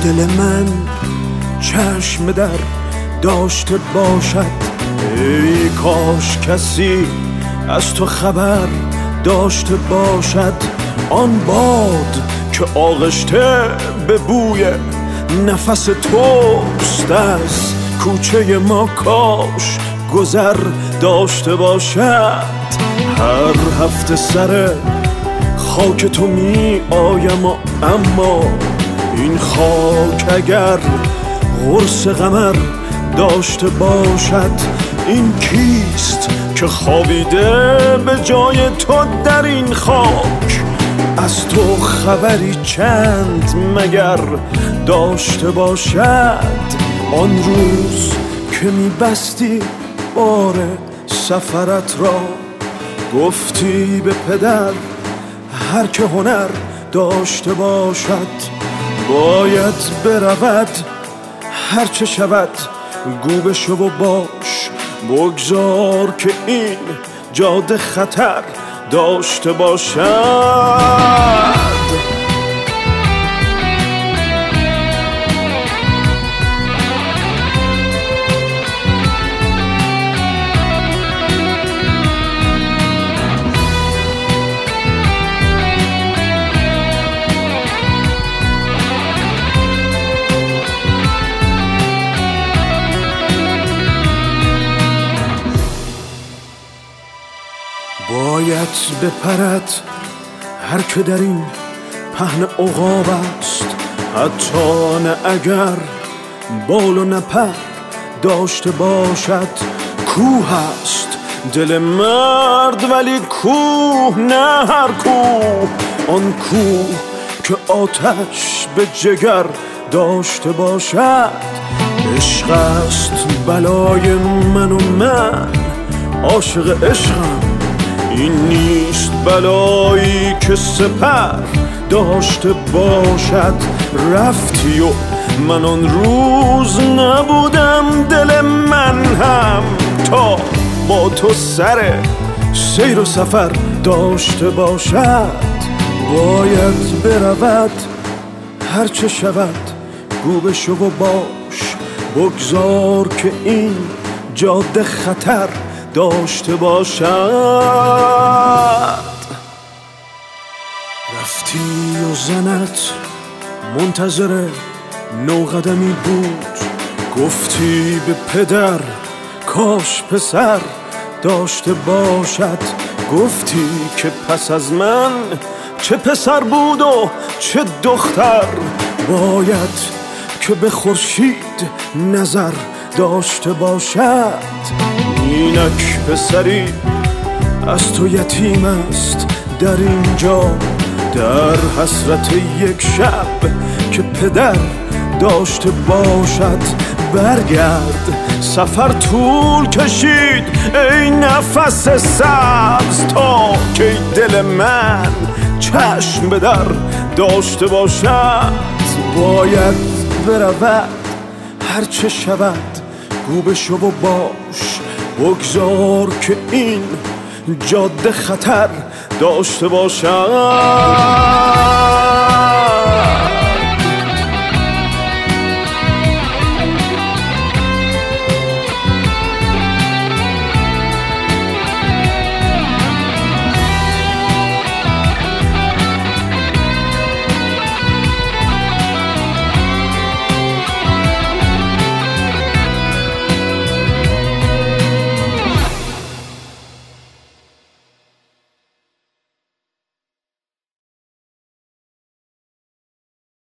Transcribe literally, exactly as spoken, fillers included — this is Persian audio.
دل من چشم در داشته باشد. ای کاش کسی از تو خبر داشته باشد. آن باد که آغشته به بوی نفس توست از کوچه ما کاش گذر داشته باشد. هر هفته سر خاک تو می آیم و اما این خاک اگر قرص قمر داشته باشد. این کیست که خوابیده به جای تو در این خاک؟ از تو خبری چند مگر داشته باشد؟ آن روز که می بستی بار سفرت را گفتی به پدر هر که هنر داشته باشد باید برود. هر چه شود گو بشو و باش، بگذار که این جاده خطر داشته باشد. باید بپرد هر که در این پهن عقاب است، حتی نه اگر بال و نپر داشته باشد. کوه است دل مرد ولی کوه نه هر کوه. آن کوه که آتش به جگر داشته باشد. عشق است بلای من و من عاشق عشقم. این نیست بلایی که سپر داشته باشد. رفتی و من آن روز نبودم، دل من هم تا با تو سر سیر و سفر داشته باشد. باید برود هر چه شود گو بشو و باش، بگذار که این جاده خطر داشته باشد. رفتی و زنت منتظر نوقدمی بود، گفتی به پدر کاش پسر داشته باشد. گفتی که پس از من چه پسر بود و چه دختر باید که به خورشید نظر داشته باشد. اینک پسری از تو یتیم است در اینجا، در حسرت یک شب که پدر داشته باشد. برگرد سفر طول کشید ای نفس سبز تا که دل من چشم به در داشته باشد. باید برود هر چه شود گو بشو و باش، بگذار که این جاده خطر داشته باشد.